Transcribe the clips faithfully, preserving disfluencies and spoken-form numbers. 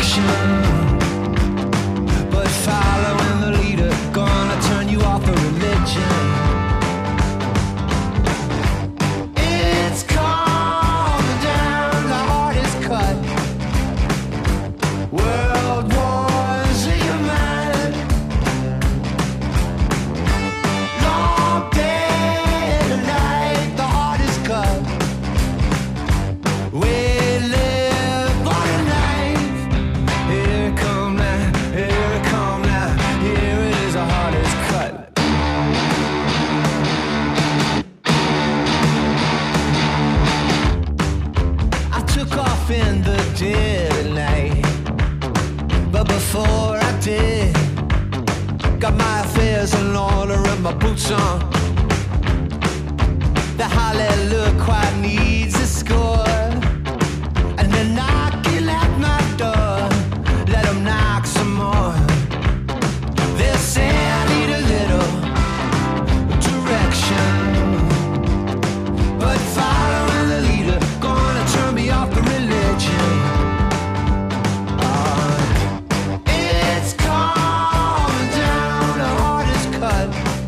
but following the leader, gonna turn you off a religion. It's calming down, the heart is cut. World wars in your mind. Long day and night, the heart is cut. We live on a knife. Here it come now, here it come now. Here it is, the heart is cut. I took off in the dead of night, but before I did, got my affairs in order and my boots on. The hallelujah quite needs a score. And they're knocking at my door. Let them knock some more. They'll say I need a little direction, but following the leader, gonna turn me off the religion. Uh, it's calming down, the heart is cut.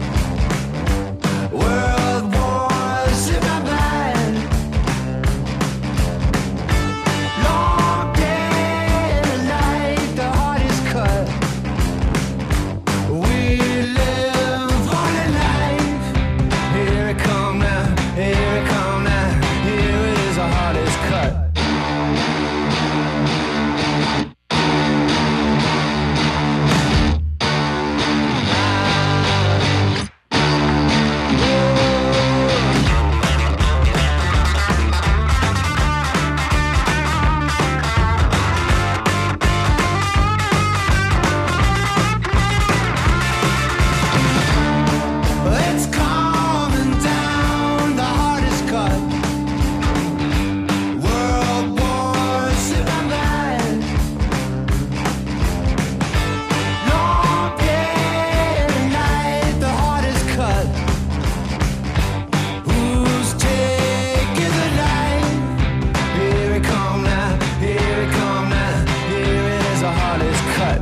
World wars in my mind. Long day and night, the heart is cut. We live on a knife. Here it come now, here it come now. Here it is, the heart is cut. It's calming down, the heart is cut. World wars in my mind. Long day and night, the heart is cut. Who's taking the knife? Here it come now, here it come now. Here it is, the heart is cut.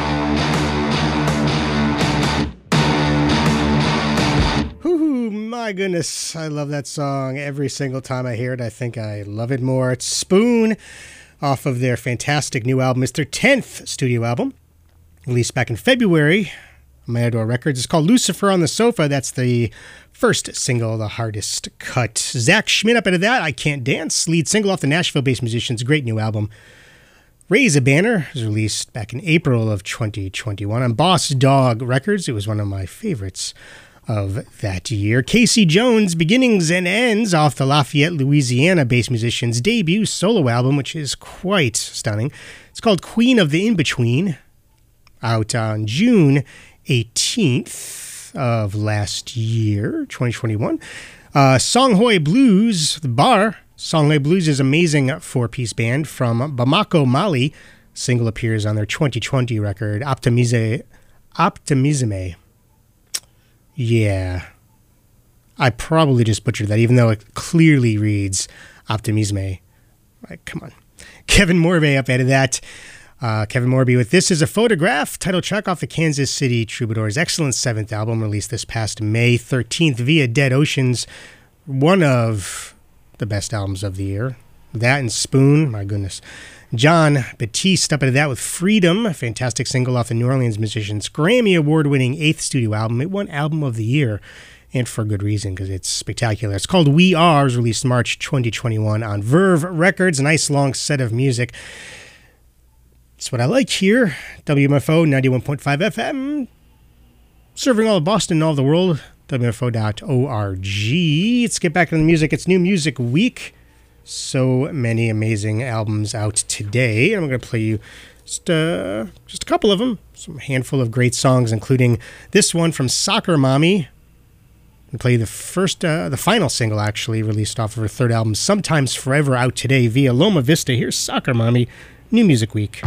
Whoo, my goodness, I love that song. Every single time I hear it, I think I love it more. It's Spoon, off of their fantastic new album. It's their tenth studio album, released back in February on Matador Records. It's called Lucifer on the Sofa. That's the first single, The Hardest Cut. Zach Schmidt up into that, I Can't Dance, lead single off the Nashville-based musicians. Great new album. Raise a Banner was released back in April of twenty twenty-one on Boss Dog Records. It was one of my favorites of that year. Casey Jones, Beginnings and Ends, off the Lafayette, Louisiana-based musician's debut solo album, which is quite stunning. It's called Queen of the In-Between, out on June eighteenth of last year, twenty twenty-one. Uh, Songhoy Blues, the bar. Songhoy Blues is an amazing four-piece band from Bamako, Mali. Single appears on their twenty twenty record, Optimize, Optimisme. Yeah, I probably just butchered that, even though it clearly reads Optimisme. Like, come on. Kevin Morby up out of that. Uh, Kevin Morby with This Is a Photograph, title track off the Kansas City Troubadours' excellent seventh album, released this past May thirteenth via Dead Oceans. One of the best albums of the year. That and Spoon, my goodness. John Batiste up into that with Freedom, a fantastic single off the New Orleans musicians' Grammy Award-winning eighth studio album. It won Album of the Year, and for good reason, because it's spectacular. It's called We Are, it was released March twenty twenty-one on Verve Records. A nice long set of music. It's what I like here. W M F O ninety-one point five F M, serving all of Boston and all of the world. W M F O dot org. Let's get back to the music. It's New Music Week. So many amazing albums out today. I'm going to play you just, uh, just a couple of them. Some handful of great songs, including this one from Soccer Mommy. And play the first, uh, the final single actually released off of her third album, Sometimes Forever, out today via Loma Vista. Here's Soccer Mommy, New Music Week.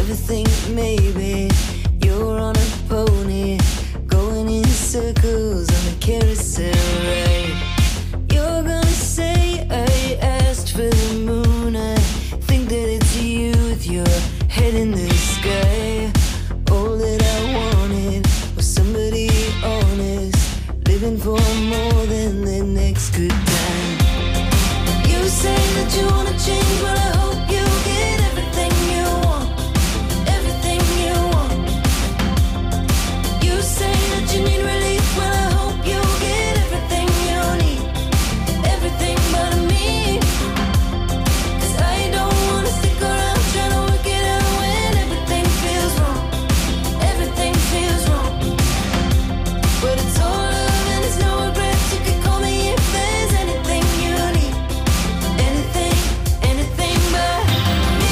ever think maybe you're on a pony, going in circles on a carousel ride. You're gonna say I asked for the moon. I think that it's you with your head in the sky. All that I wanted was somebody honest, living for more than the next good time. You say that you wanna change, well I hope you get everything you want, everything you want. You say that you need relief, well I hope you get everything you need, everything but me. 'Cause I don't wanna stick around trying to work it out when everything feels wrong, everything feels wrong. But it's all love and it's no regrets. You can call me if there's anything you need, anything, anything but me,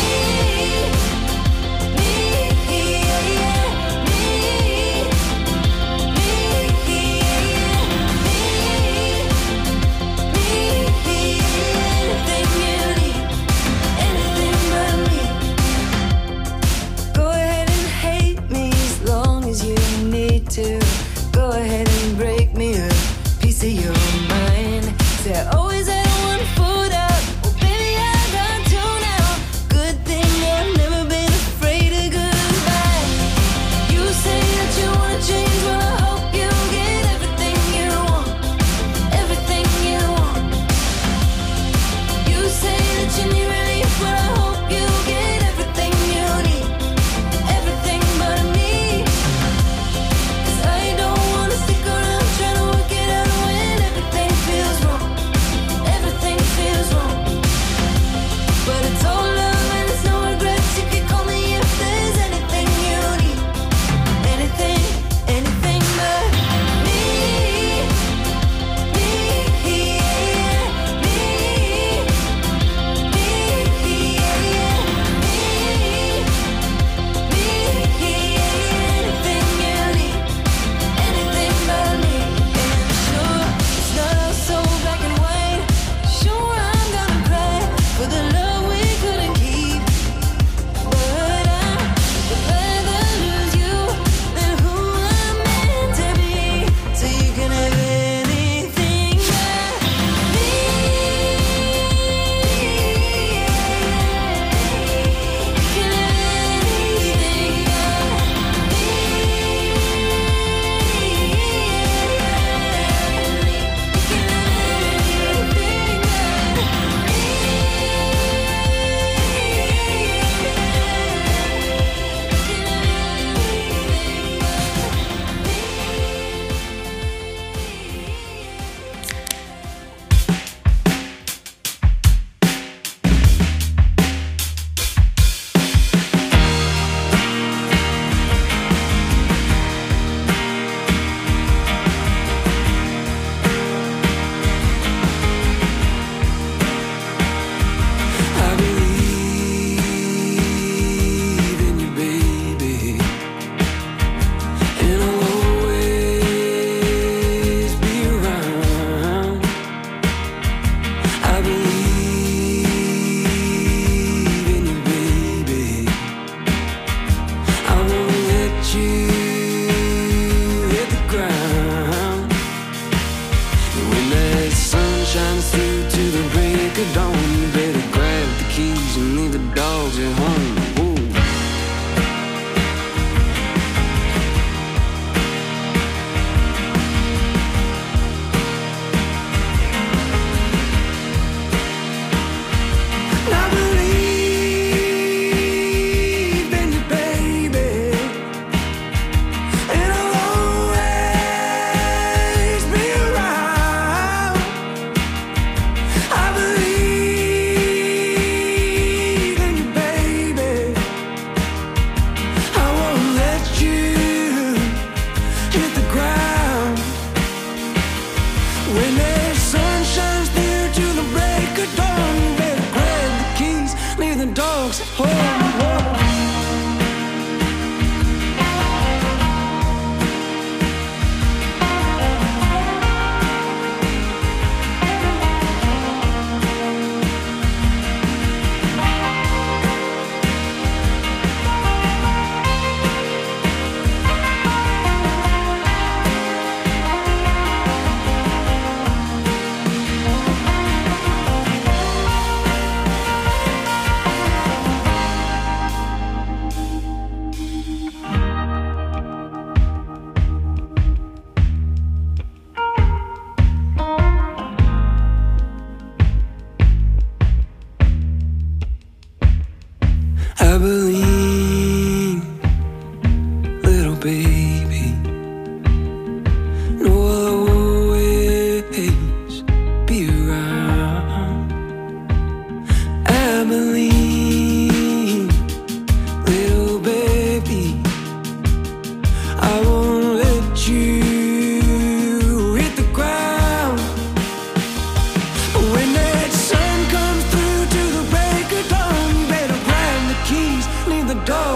me, yeah, yeah, me, me, yeah, yeah, me, me, yeah, anything you need, anything but me. Go ahead and hate me as long as you need to. Go ahead and break me a piece of your mind. Say I always had one foot out. Well, baby, I got two now. Good thing I've never been afraid of goodbye. You say that you wanna change, well I hope you get everything you want, everything you want. You say that you need relief, well I hope you get everything you need, everything but me. 'Cause I don't wanna stick around trying to work it out when everything feels wrong, everything feels wrong. But it's all love and it's no regrets. You can call me if there's anything you need, anything, anything but me, me, yeah, yeah, me, me, yeah, yeah, me, me, yeah, anything you need, anything but me. And sure, it's not all so black and white. Sure, I'm gonna cry for the love we couldn't keep. But I would rather lose you than who I'm meant to be. So you can have anything but me. You can have anything but me. I believe in you, baby, and I'll always be around. I believe in you, baby. I won't let you hit the ground. And when that sun shines through to the break of dawn, you better grab the keys and leave the dogs at home. Ooh. I believe in you, baby,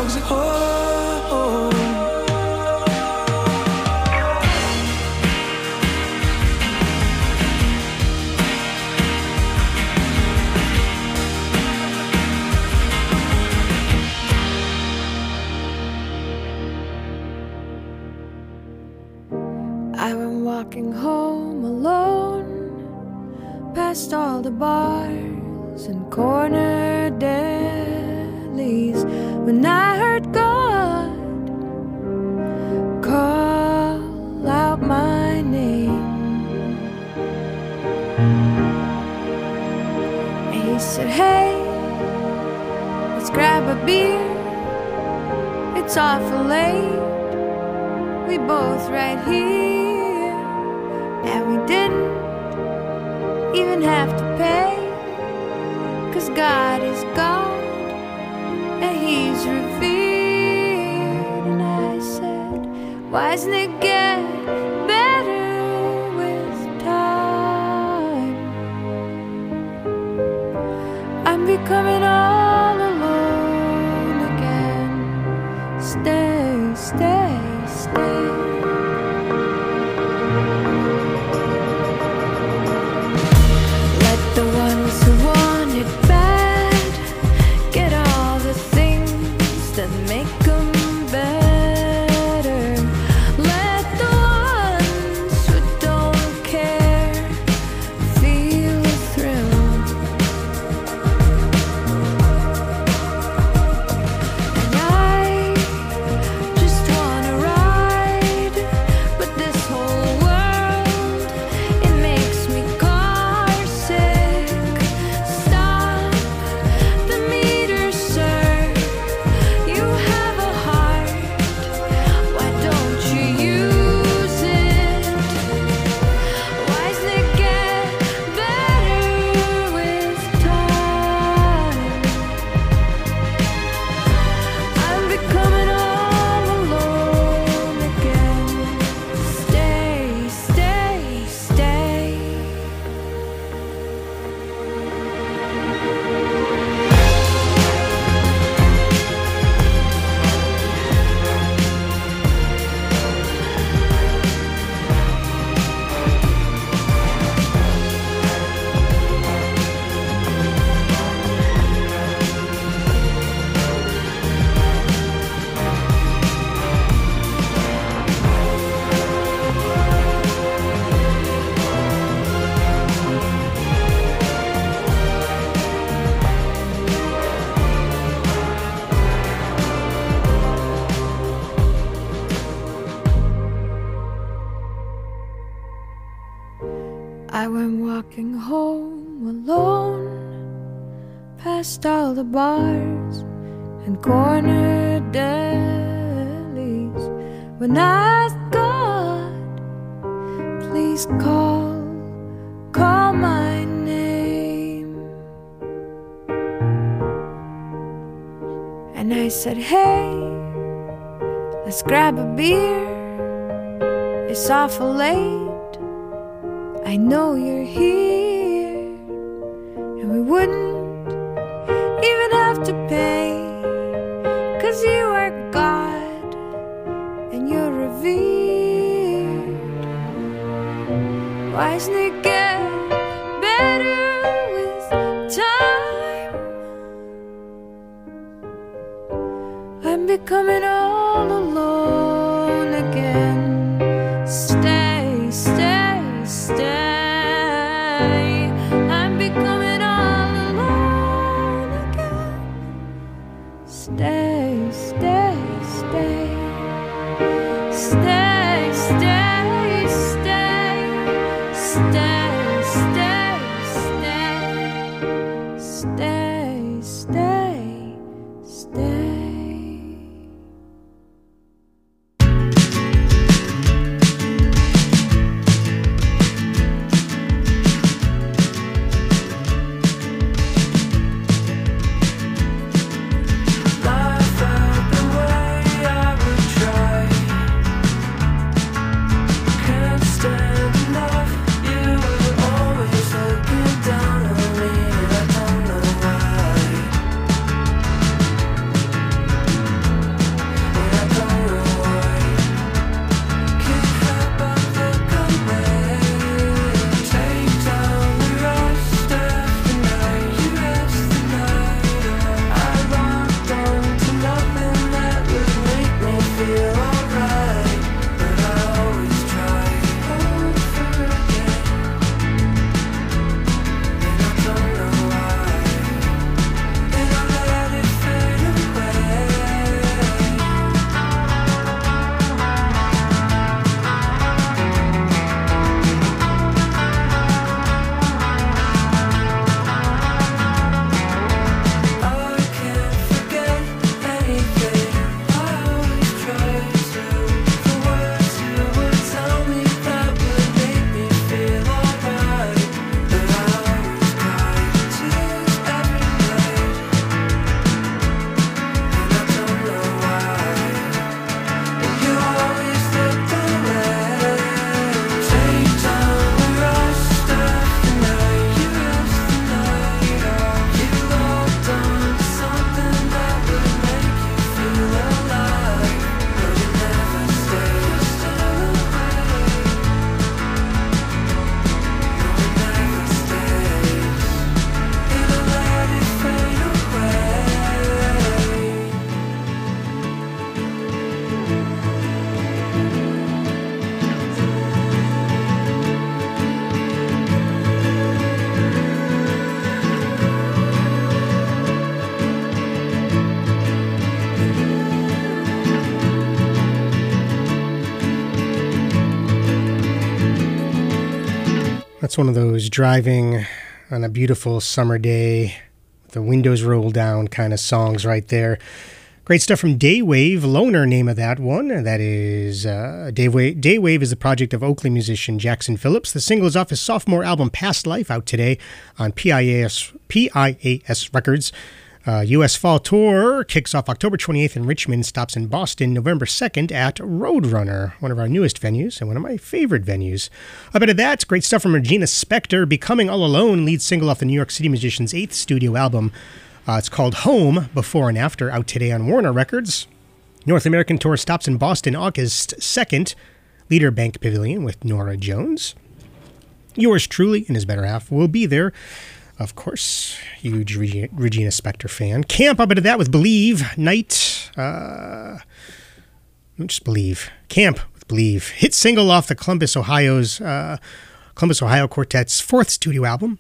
dogs at home. I went walking home alone, past all the bars and corner delis, when I heard God call out my name. And he said, hey, let's grab a beer, it's awful late, we both right here. And we didn't even have to pay, 'cause God is God and He's revered. And I said, why doesn't it get better with time? I'm becoming all alone again. Stay, stay, stay. The ones who want it bad get all the things that make them better. Let the ones who don't care feel the thrill. And I just wanna ride, but this whole world, it makes me I went walking home alone, past all the bars and corner delis, when I asked God, please call, call my name. And I said, hey, let's grab a beer, it's awful late, I know you're here. And we wouldn't even have to pay, 'cause you are God and you're revered. Why doesn't it get better with time? I'm becoming all alone again. Stay, stay, stay. I'm becoming all alone again. Stay, stay, stay. Stay, stay, stay. Stay, stay, stay. Stay, stay, stay. That's one of those driving on a beautiful summer day with the windows rolled down kind of songs right there. Great stuff from Daywave, Loner, name of that one. That is, uh, Daywave, Daywave is the project of Oakley musician Jackson Phillips. The single is off his sophomore album, Past Life, out today on P I A S, P I A S Records. Uh, U S Fall Tour kicks off October twenty-eighth in Richmond, stops in Boston November second at Roadrunner, one of our newest venues and one of my favorite venues. A bit of that, great stuff from Regina Spektor, Becoming All Alone, lead single off the New York City musician's eighth studio album. Uh, it's called Home, Before and After, out today on Warner Records. North American Tour stops in Boston August second, Leader Bank Pavilion with Norah Jones. Yours truly and his better half will be there. Of course, huge Regina, Regina Spektor fan. Camp, a bit of that with Believe. Night, uh, just Believe. Camp with Believe. Hit single off the Columbus, Ohio's, uh, Columbus, Ohio Quartet's fourth studio album.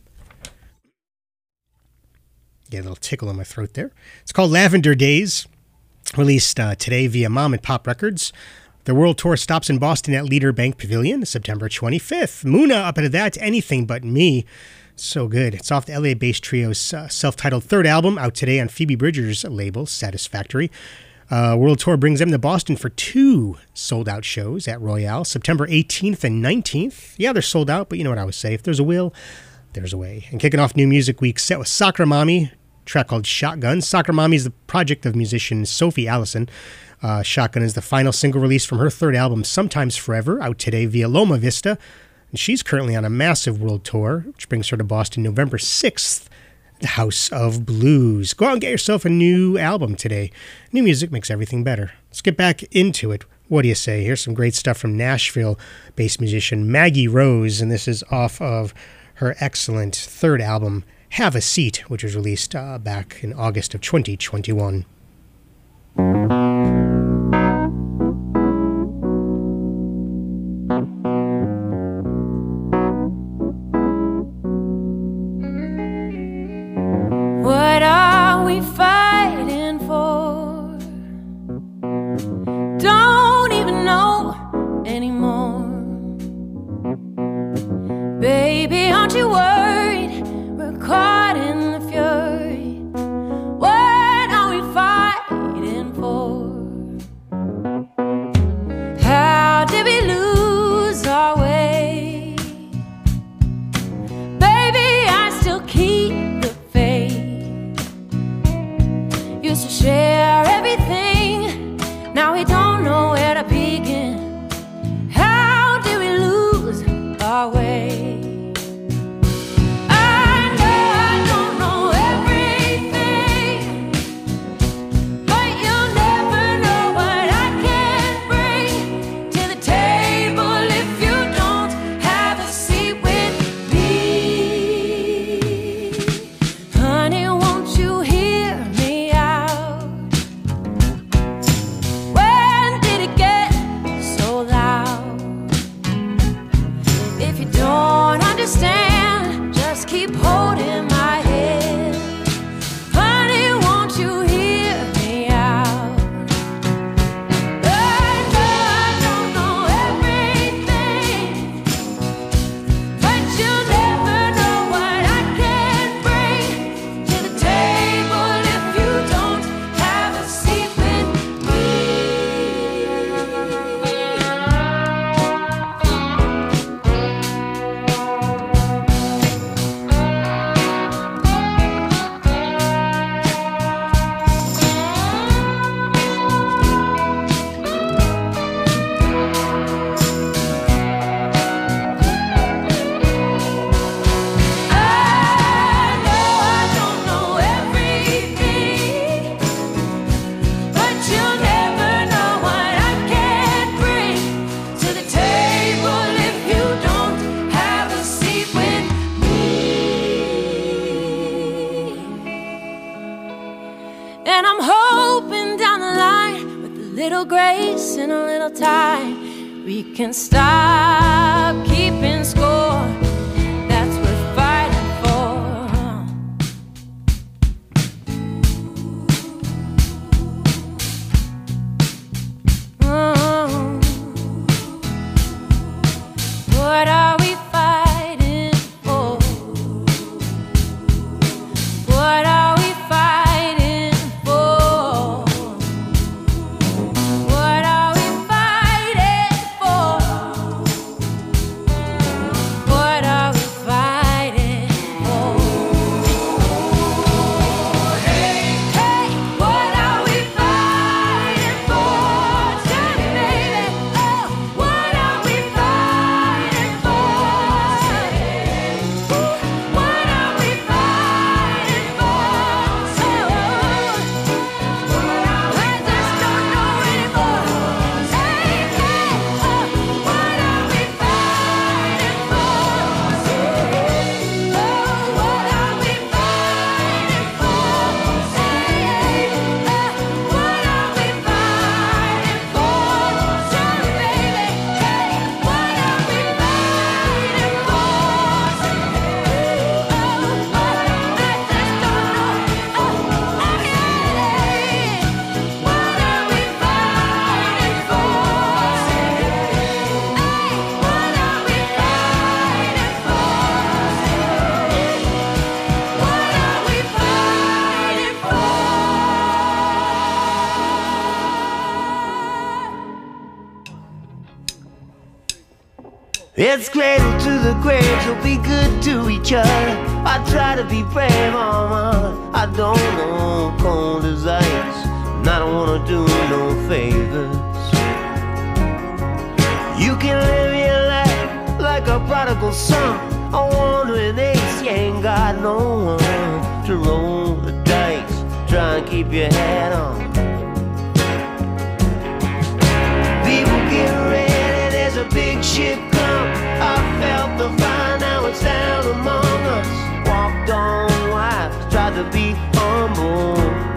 Get a little tickle in my throat there. It's called Lavender Days, released uh, today via Mom and Pop Records. The world tour stops in Boston at Leader Bank Pavilion, September twenty-fifth. Muna, up into that, Anything But Me. So good. It's off the L A-based trio's uh, self-titled third album, out today on Phoebe Bridgers' label, Satisfactory. Uh, World Tour brings them to Boston for two sold-out shows at Royale, September eighteenth and nineteenth. Yeah, they're sold out, but you know what I always say. If there's a will, there's a way. And kicking off New Music Week set with Soccer Mommy, track called Shotgun. Soccer Mommy is the project of musician Sophie Allison. Uh, Shotgun is the final single release from her third album, Sometimes Forever, out today via Loma Vista. And she's currently on a massive world tour, which brings her to Boston November sixth, the House of Blues. Go out and get yourself a new album today. New music makes everything better. Let's get back into it. What do you say? Here's some great stuff from Nashville-based musician Maggie Rose, and this is off of her excellent third album, Have a Seat, which was released uh, back in August of twenty twenty-one. What are we fighting for? Don't even know anymore. Baby, aren't you worried? We're caught in the fury. What are we fighting for? How did we lose our way? Baby, I still keep the faith. Used to share everything, now we don't know where to begin. How did we lose our way? We can stop keeping score. That's what we're fighting for. Oh. What are we fighting It's cradle to the grave, so be good to each other. I try to be brave, mama. I don't know cold as ice, and I don't wanna do no favors. You can live your life like a prodigal son, a wandering ace. You ain't got no one to roll the dice. Try and keep your head on. People get ready, there's a big ship come. I felt the fire, now it's down among us. Walked on wide, tried to be humble.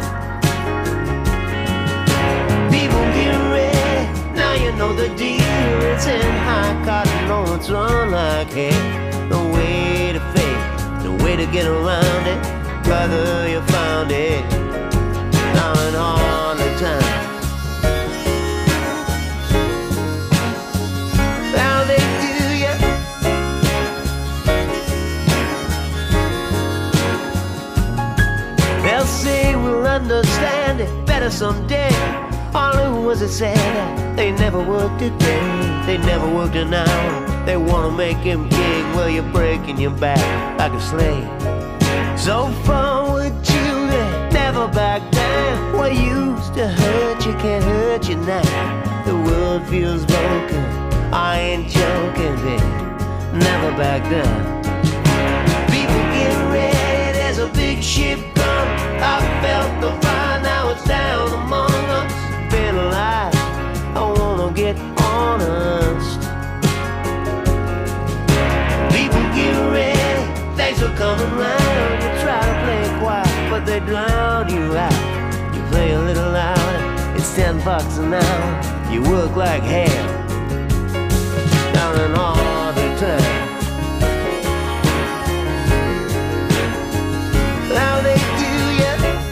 People get ready, now you know the deal. It's in high cotton, no it's run like hell. The way to fake, the way to get around it. Brother, you found it, now and all the time. How they do ya? They'll say we'll understand it better someday. All who was it said they never worked a day, they never worked an hour. They wanna make him king, well you're breaking your back like a slave. So forward children, never back down. What used to hurt you can't hurt you now. The world feels broken, I ain't joking, babe. Never back down. People get ready, there's a big ship come. I felt the fire, now it's down among us. Been alive, I wanna get honest. People get ready, thanks for coming round. You try to play it quiet, but they drown you out. You play a little louder, it's ten bucks an hour. You work like hell, down and all the time. How they do ya?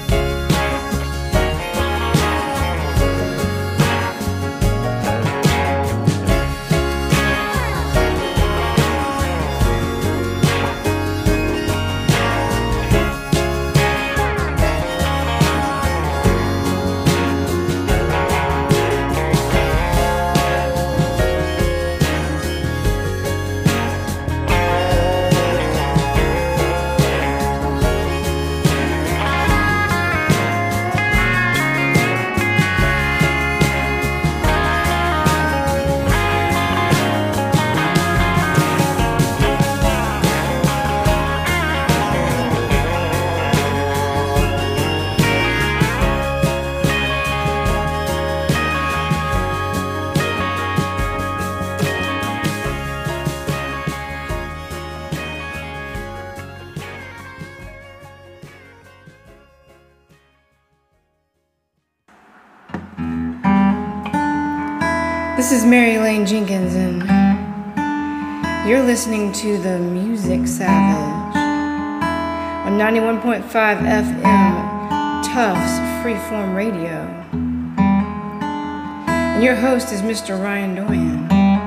This is Mary Lane Jenkins, and you're listening to the Music Savage on ninety-one point five F M Tufts Freeform Radio. And your host is Mister Ryan Doyen.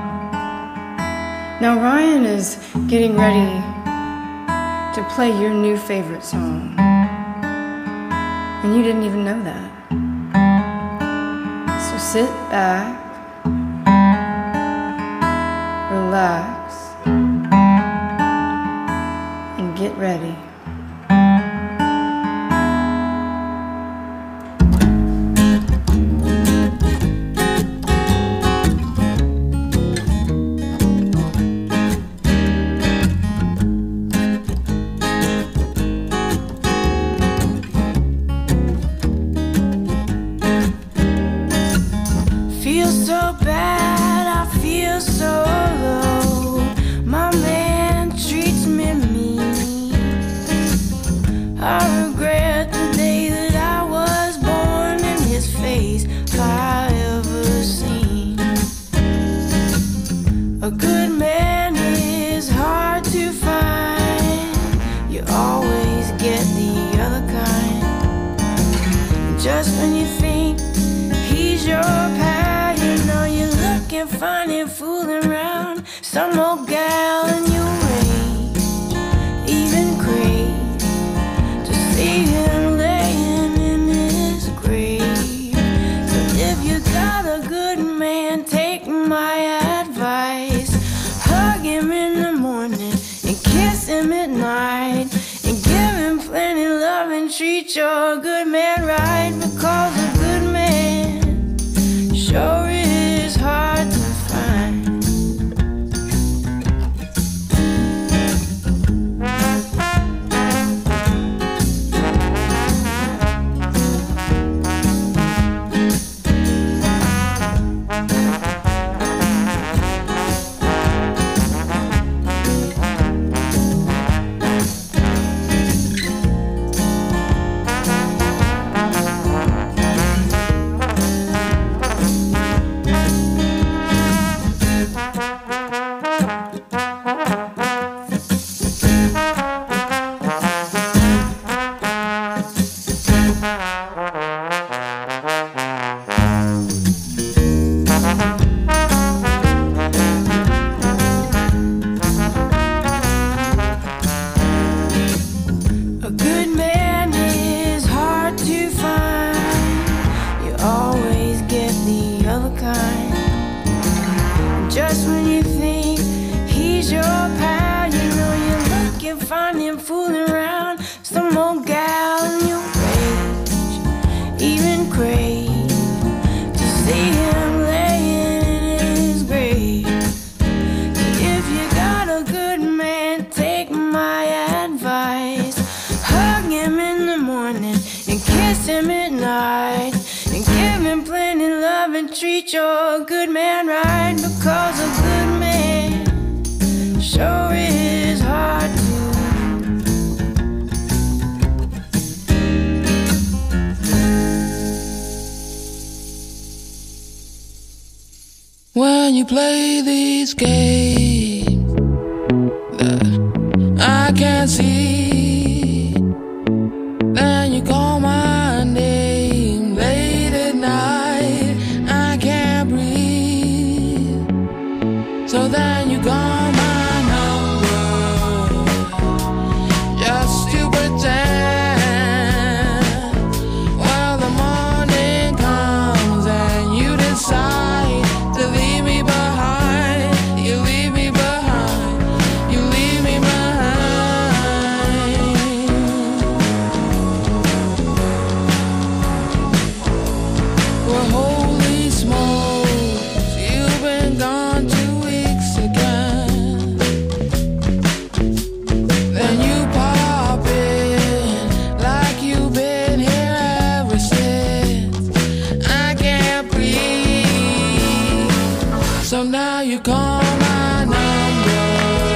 Now, Ryan is getting ready to play your new favorite song, and you didn't even know that. So sit back, relax, and get ready. Feel so bad, I feel so low. My man treats me mean. I regret the day that I was born and his face if I ever seen. A good man is hard to find. You always get the other kind. Just when you think he's your pal, you know you're looking funny, fooling around some old gal in your range. Even crave to see him laying in his grave. So if you got a good man, take my advice. Hug treat your good man right, because a good man sure is hard to find. When you play these games that I can't see, then you call my name late at night, I can't breathe. So then you call my number just to pretend. Well, the morning comes and you decide to leave me behind. You leave me behind. You leave me behind. Well, holy smokes, you've been gone two weeks again. Then you pop in like you've been here ever since. I can't breathe. So now you call my number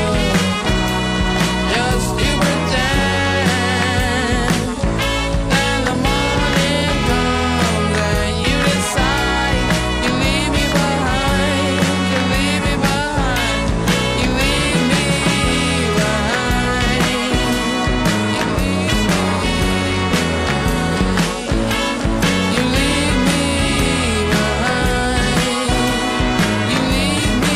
just to pretend. And the morning comes and you decide you leave me behind. You leave me behind. You leave me behind. You leave me. You leave me behind. You leave me.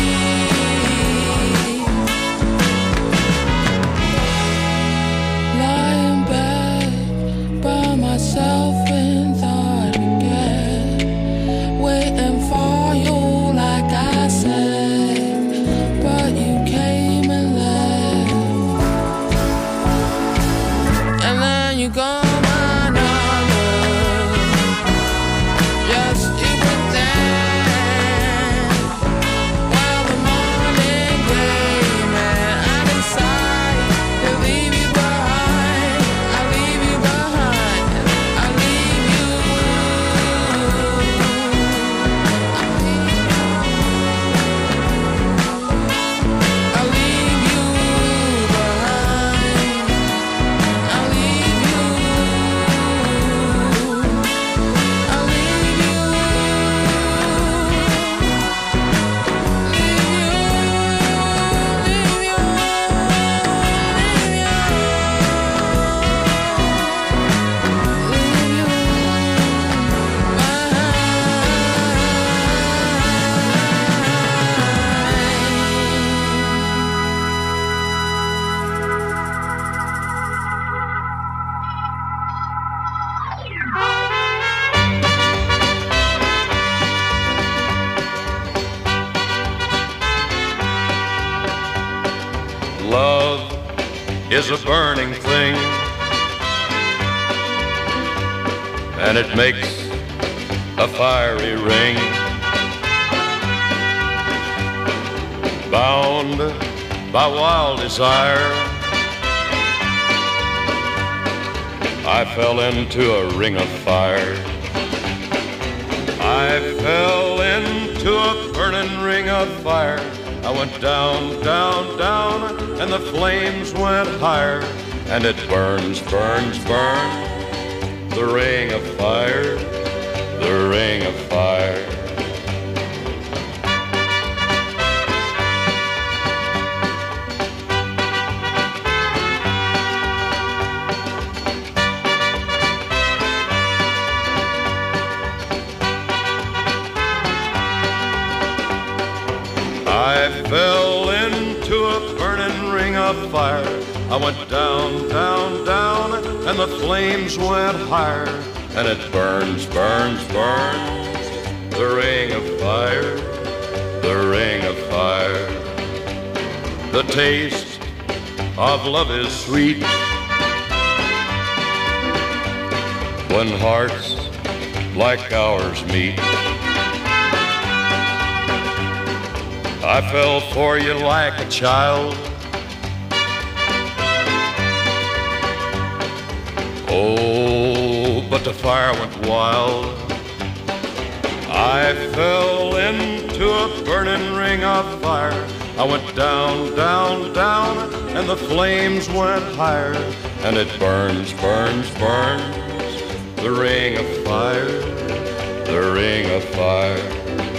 Lie in bed by myself in thought again, waiting for you like I said, but you came and left. And then you call my number just to pretend. Well, the morning came and I decide to leave you behind. I leave you behind. I leave you. I leave you behind. I leave you. I leave you. Love is a burning thing and it makes a fiery ring. Bound by wild desire, I fell into a ring of fire. I fell into a burning ring of fire. I went down, down, down, and the flames went higher. And it burns, burns, burns, the ring of fire, the ring of fire. I fell into a burning ring of fire. I went down, down, down, and the flames went higher. And it burns, burns, burns, the ring of fire, the ring of fire. The taste of love is sweet when hearts like ours meet. I fell for you like a child. Oh, but the fire went wild. I fell into a burning ring of fire. I went down, down, down, and the flames went higher. And it burns, burns, burns, the ring of fire, the ring of fire.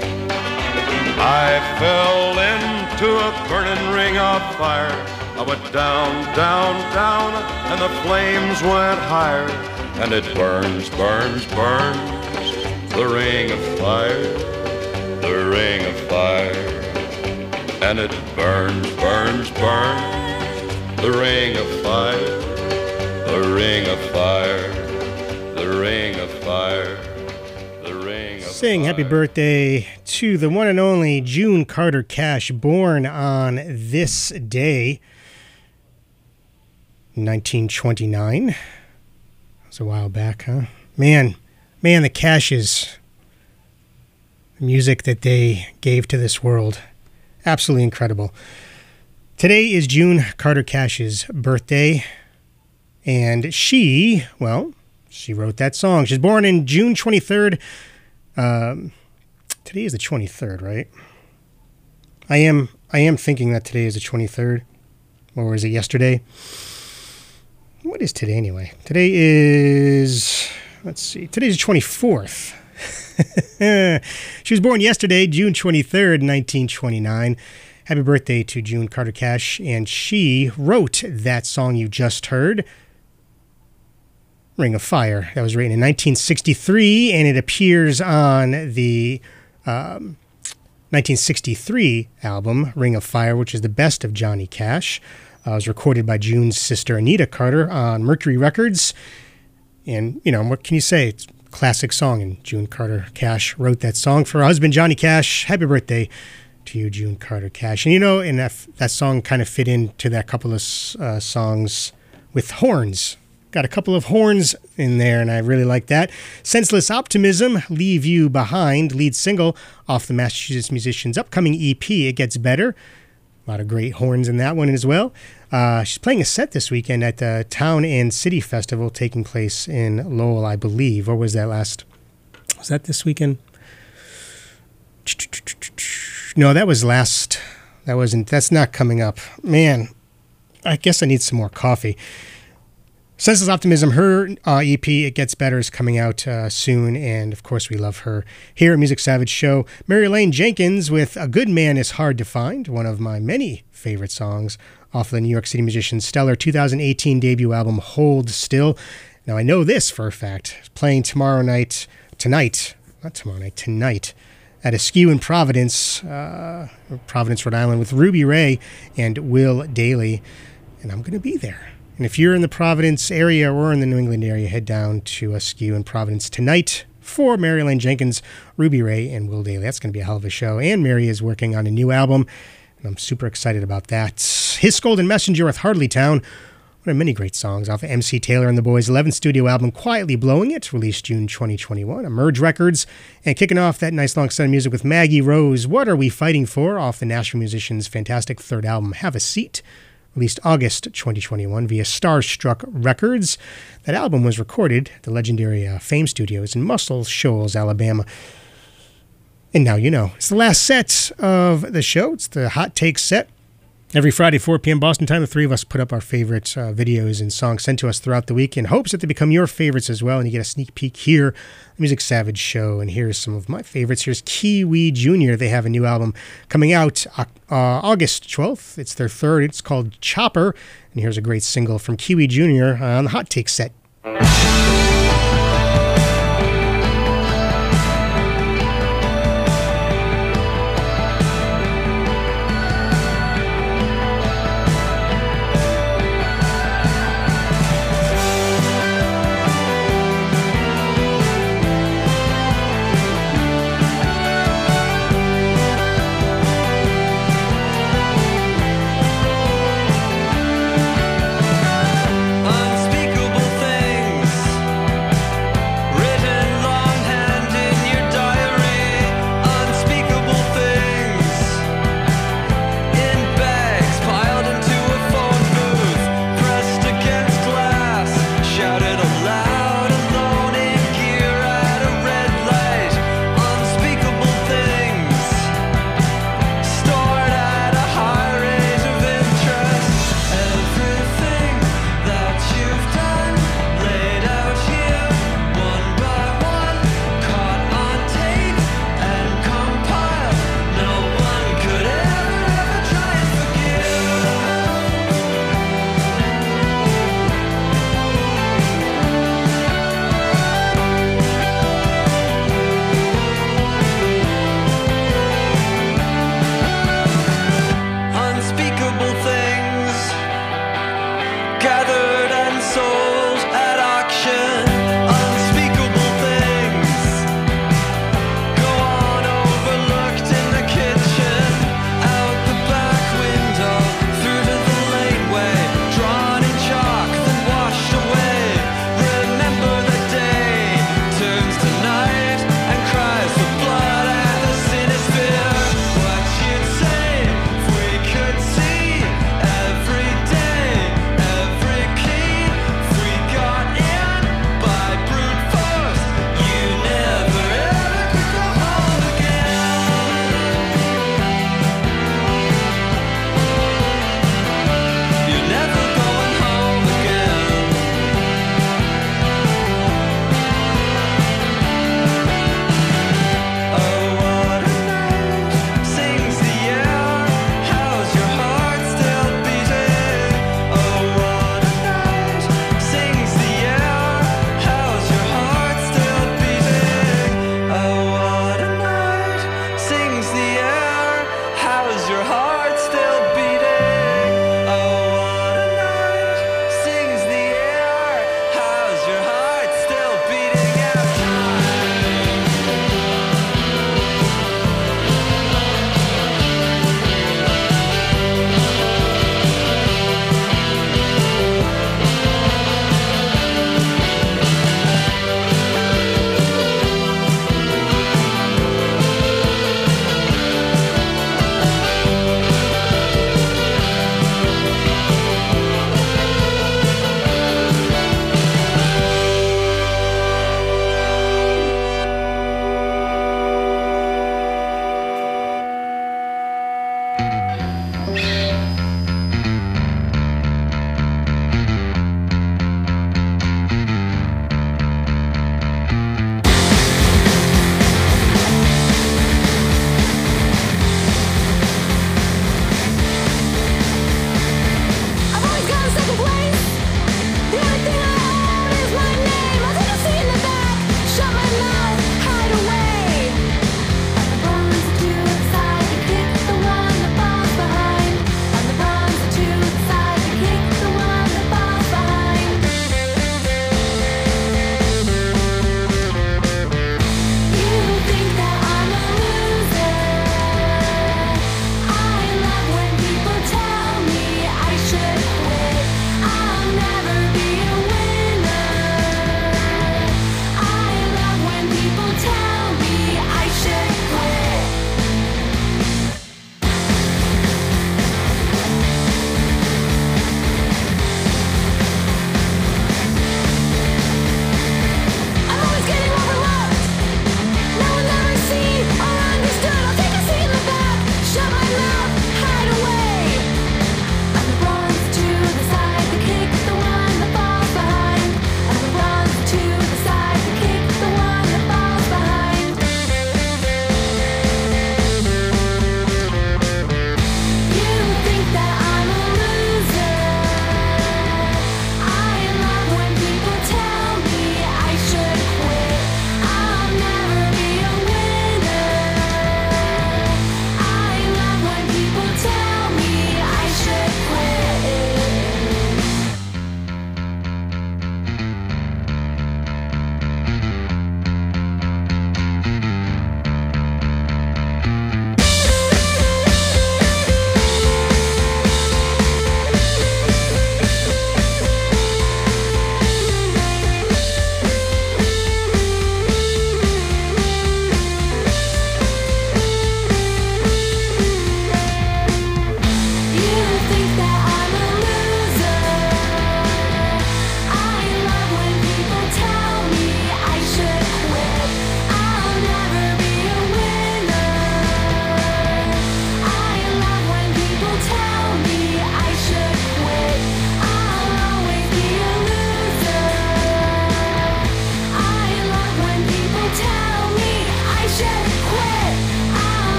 I fell into a burning ring of fire. I went down, down, down, and the flames went higher. And it burns, burns, burns, the ring of fire, the ring of fire. And it burns, burns, burns, the ring of fire, the ring of fire, the ring of fire. Saying happy birthday to the one and only June Carter Cash, born on this day, nineteen twenty-nine. That was a while back, huh? Man, man, the Cashes, the music that they gave to this world, absolutely incredible. Today is June Carter Cash's birthday, and she, well, she wrote that song. She's born in June twenty-third. Um, today is the twenty-third, right? I am I am thinking that today is the twenty-third. Or was it yesterday? What is today anyway? Today is, let's see, today's the twenty-fourth. She was born yesterday, June twenty-third, nineteen twenty-nine. Happy birthday to June Carter Cash. And she wrote that song you just heard, Ring of Fire. That was written in nineteen sixty-three, and it appears on the um, nineteen sixty-three album, Ring of Fire, which is the best of Johnny Cash. Uh, it was recorded by June's sister, Anita Carter, on Mercury Records. And, you know, what can you say? It's a classic song, and June Carter Cash wrote that song for her husband, Johnny Cash. Happy birthday to you, June Carter Cash. And, you know, and that, that song kind of fit into that couple of uh, songs with horns. Got a couple of horns in there, and I really like that. Senseless Optimism, Leave You Behind, lead single off the Massachusetts Musicians' upcoming E P, It Gets Better. A lot of great horns in that one as well. Uh, she's playing a set this weekend at the Town and City Festival taking place in Lowell, I believe. Or was that last? Was that this weekend? No, that was last. That wasn't. That's not coming up. Man, I guess I need some more coffee. Senseless Optimism, her uh, E P, It Gets Better, is coming out uh, soon, and of course we love her here at Music Savage Show. Mary Lane Jenkins with A Good Man Is Hard to Find, one of my many favorite songs off of the New York City Musicians' stellar two thousand eighteen debut album, Hold Still. Now I know this for a fact, playing tomorrow night, tonight, not tomorrow night, tonight, at Askew in Providence, uh, Providence, Rhode Island, with Ruby Ray and Will Daly, and I'm going to be there. And if you're in the Providence area or in the New England area, head down to Askew in Providence tonight for Mary Lane Jenkins, Ruby Ray, and Will Daly. That's going to be a hell of a show. And Mary is working on a new album, and I'm super excited about that. His Golden Messenger with Hardly Town, one One of many great songs off of M C Taylor and the Boys' eleventh studio album, Quietly Blowing It, released June twenty twenty-one, Emerge Records. And kicking off that nice long set of music with Maggie Rose, What Are We Fighting For, off the Nashville Musicians' fantastic third album, Have a Seat, released August twenty twenty-one via Starstruck Records. That album was recorded at the legendary uh, Fame Studios in Muscle Shoals, Alabama. And now you know. It's the last set of the show. It's the Hot Take set. Every Friday, four p.m. Boston time, the three of us put up our favorite uh, videos and songs sent to us throughout the week in hopes that they become your favorites as well. And you get a sneak peek here, the Music Savage Show. And here's some of my favorites. Here's Kiwi Junior They have a new album coming out uh, August twelfth. It's their third. It's called Chopper. And here's a great single from Kiwi Junior on the Hot Take set. Unspeakable things written longhand in your diary. Unspeakable things in bags piled into a phone booth, pressed against glass, shouted aloud, alone in gear at a red light. Unspeakable things stored at a high rate of interest. Everything that you've done laid out here, one by one, caught on tape and compiled. No one could ever, ever try and forgive. Unspeakable things gathered and sold at auction. Unspeakable things go on overlooked in the kitchen, out the back window, through to the laneway, drawn in chalk, then washed away. Remember the day turns to night and cries for blood, and the sin is fear. What you'd say if we could see every day, every key, if we got in by brute force, you never ever could go home again. You're never going home again. Oh, what a night, sings the air. How's your heart still beating? Oh, what a night, sings the air. How's your heart still beating? Oh, what a night, sings the air. How's your heart still beating? Oh, what a night, sings the air. How's your heart still beating out time?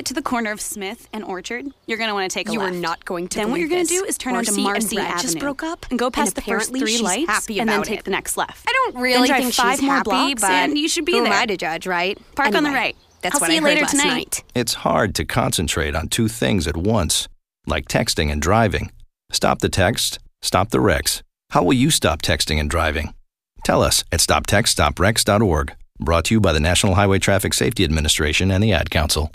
get to the corner of Smith and Orchard, you're going to want to take a You left. are not going to Then what you're believe going to this. do is turn onto Marcy and Marcy Brad Avenue. just broke up, and go past and the first apparently three she's lights, happy and then about take it. the next left. I don't really Then drive think five she's more happy, blocks, but and you should be who there. am I to judge, right? Park on the Anyway, right. That's I'll what see I you heard later last tonight. night. It's hard to concentrate on two things at once, like texting and driving. Stop the text, stop the wrecks. How will you stop texting and driving? Tell us at stop text stop wrecks dot org. Brought to you by the National Highway Traffic Safety Administration and the Ad Council.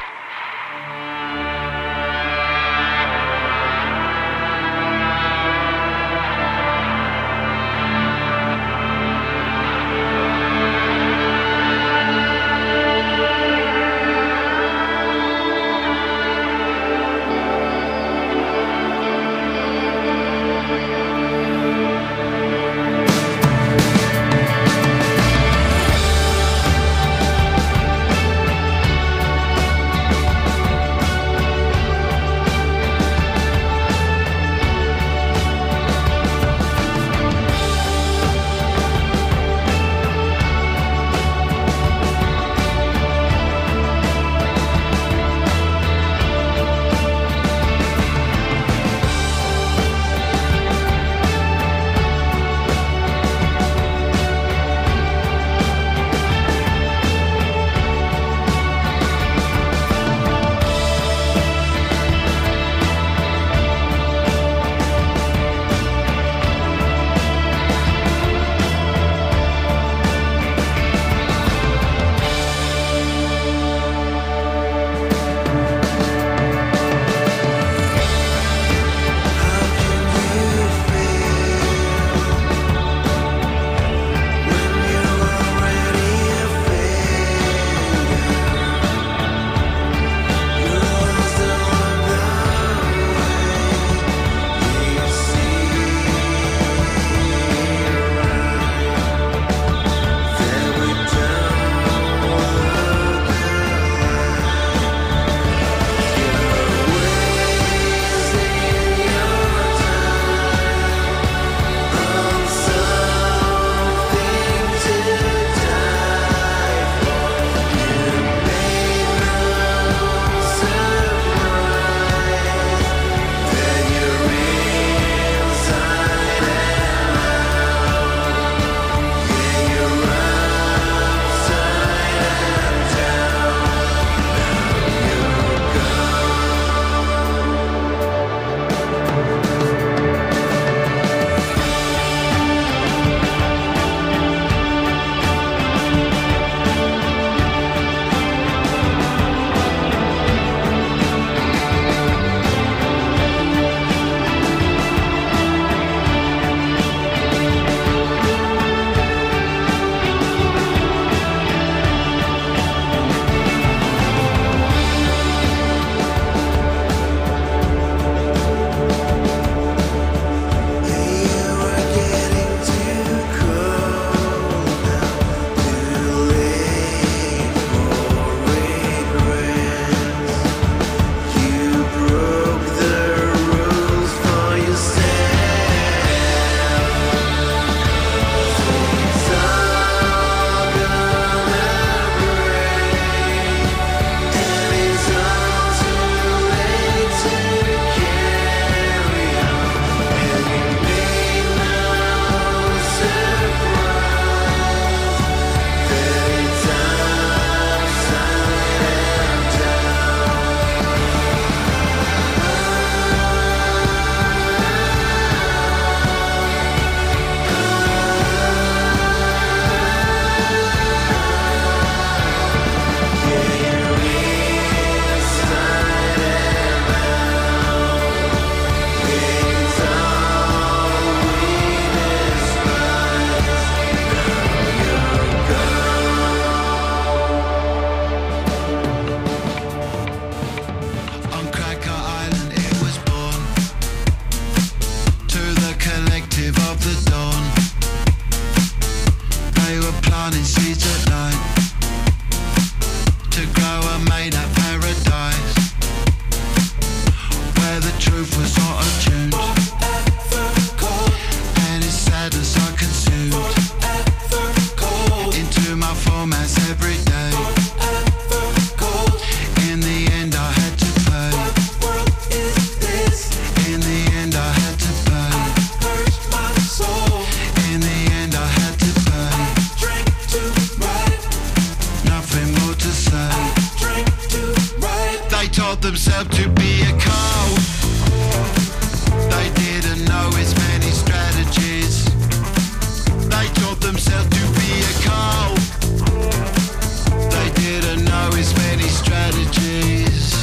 themselves to be a cold. They didn't know his many strategies. They taught themselves to be a cold. They didn't know his many strategies.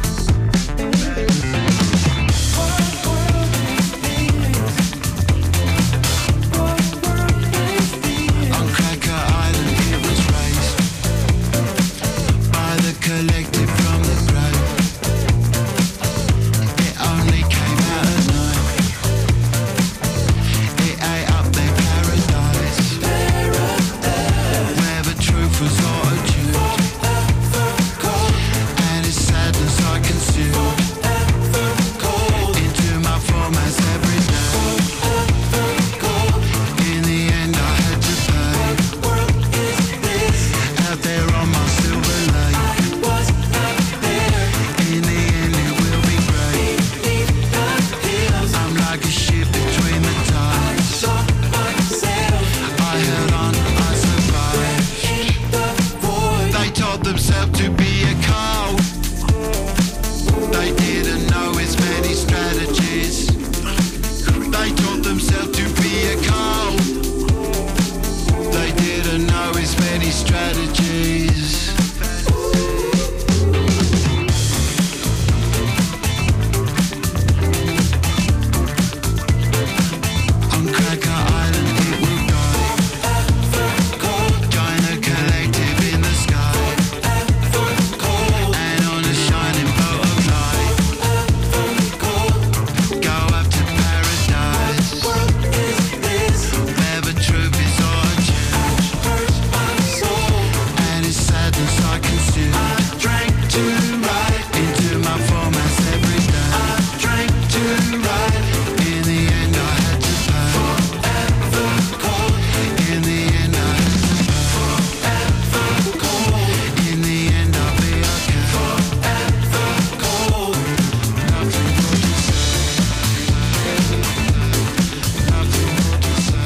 On Cracker Island it was raised by the collective from the grave. It only came out at night. It ate up their paradise, where the truth was auto-tuned, and its sadness I consumed into my formats every day. In the end I had to pay. Out there on my silver lake. In the end it will be great. I'm like a ship between the tides. I held on, I survived. They taught themselves to be a cold. They didn't know his many strategies. They taught themselves to be a cold. They didn't know his many strategies. On Cracker Island it will die. Join the collective in the sky. And on a shining boat of light, go up to paradise, where the truth is all changed, and its sadness I consumed. I drank too right into my formats every day. I drank too right. In the end I had to pay. In the end I had to pay. In the end I'll be okay. Nothing more to say. Nothing more to say.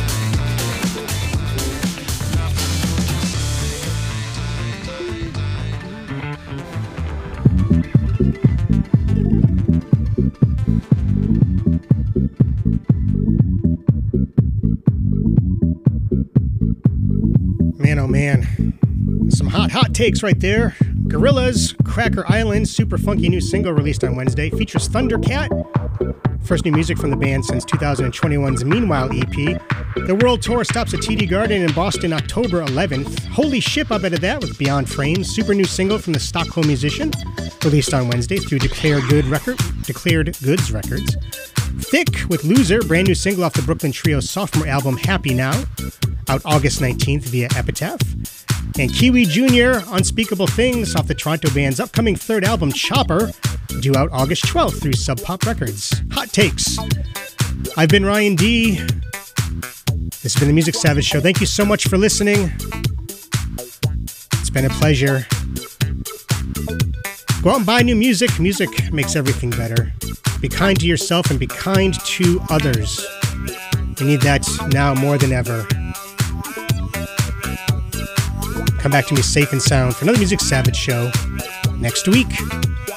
Man, oh man. Some hot, hot takes right there. Gorillaz, Cracker Island, super funky new single released on Wednesday. Features Thundercat. First new music from the band since two thousand twenty-one's Meanwhile E P. The world tour stops at T D Garden in Boston October eleventh. Holy Ship, I bet of that, with Beyond Frames. Super new single from the Stockholm musician. Released on Wednesday through Declared Good Record, Declared Goods Records. Thick with Loser, brand new single off the Brooklyn Trio's sophomore album Happy Now, out August nineteenth via Epitaph. And Kiwi Junior, Unspeakable Things, off the Toronto band's upcoming third album Chopper, due out August twelfth through Sub Pop Records. Hot takes. I've been Ryan D. This has been the Music Savage Show. Thank you so much for listening. It's been a pleasure. Go out and buy new music. Music makes everything better. Be kind to yourself and be kind to others. We need that now more than ever. Come back to me safe and sound for another Music Savage Show next week.